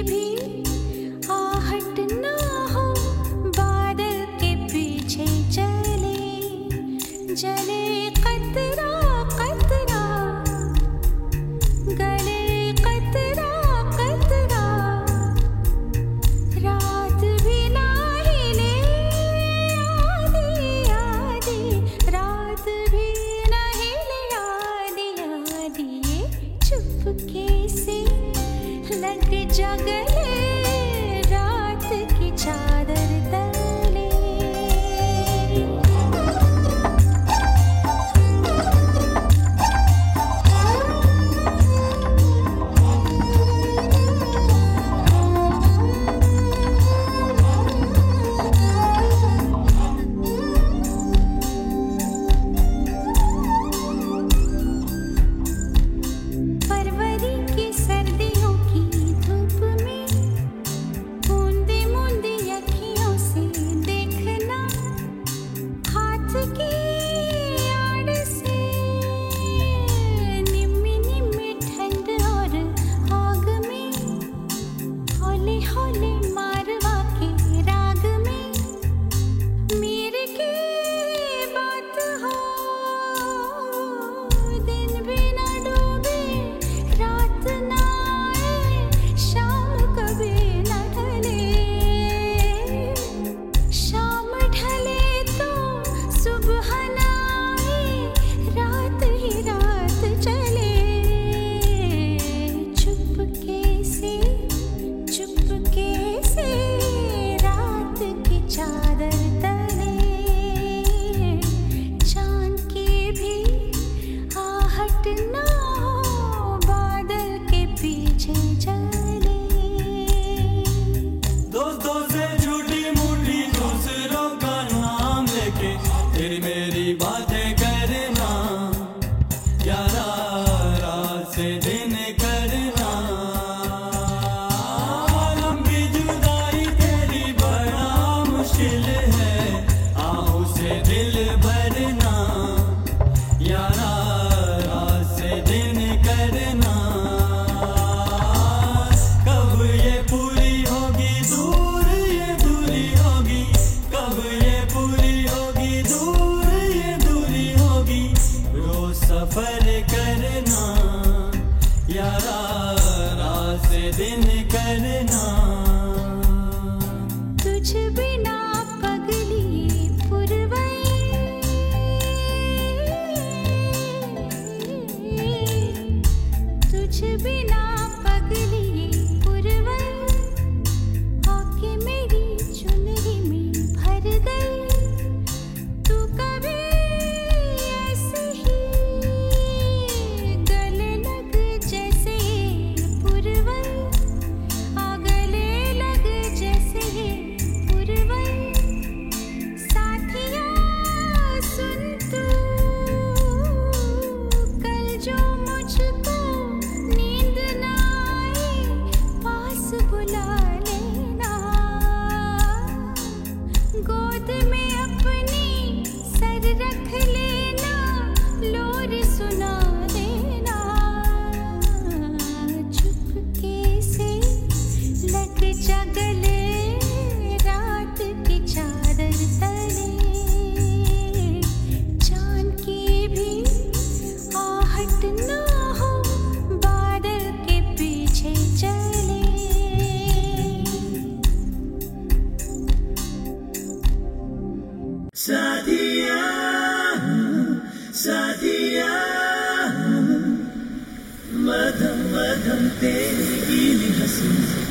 भी आहट ना हो, बादल के पीछे चले जले कतरा कतरा, गले कतरा कतरा, रात भी ना हिले आधी आधी, रात भी ना हिले आधी आधी, चुपके से लग जा गले रात की चादर तले। फरवरी की सर्दियों की धूप में बूंदी बूंदी अखियों से देखना, हाथ की आड़ से निम्मी निम्मी ठंड और आग में, हौले हौले मारवा के राग में, मेरे की बात हो, दिन भी ना डूबे रात ना आए, शाम कभी ना ढले, शाम ढले तो सुबह ना आए, रात ही रात चले, चुपके से रात की चादर तले, चांद की भी आहट ना हो, बादल के पीछे चले। दोस्तों से झूठी मूठी दूसरों का नाम लेके तेरी मेरी बातें करना, यारा रात से दिन करना, लंबी जुदाई तेरी बड़ा मुश्किल है, आहों से दिल भरना, यारा रात से दिन करना, कब ये पूरी होगी दूर ये दूरी होगी, कब ये पूरी होगी दूर ये दूरी होगी, रोज सफर करना, यारा रात से दिन करना। तुझ बिना पगली पुरवई, तुझ बिना पगली पुरवई, आके मेरी चुनरी में भर गई, तू कभी ऐसे ही गले लग जैसे पुरवई, आ गले लग जैसे पुरवई, साथिया सुन तू कल जो मुझको नींद ना आए, पास बुला लेना, गोद में अपनी सर रख लेना, लोरी सुना देना, चुपके से लग जा गले रात की चादर तले, चांद की भी आहट ना हो, बादल के पीछे चले। साथिया साथिया, मधम मधम तेरी गीली हंसी से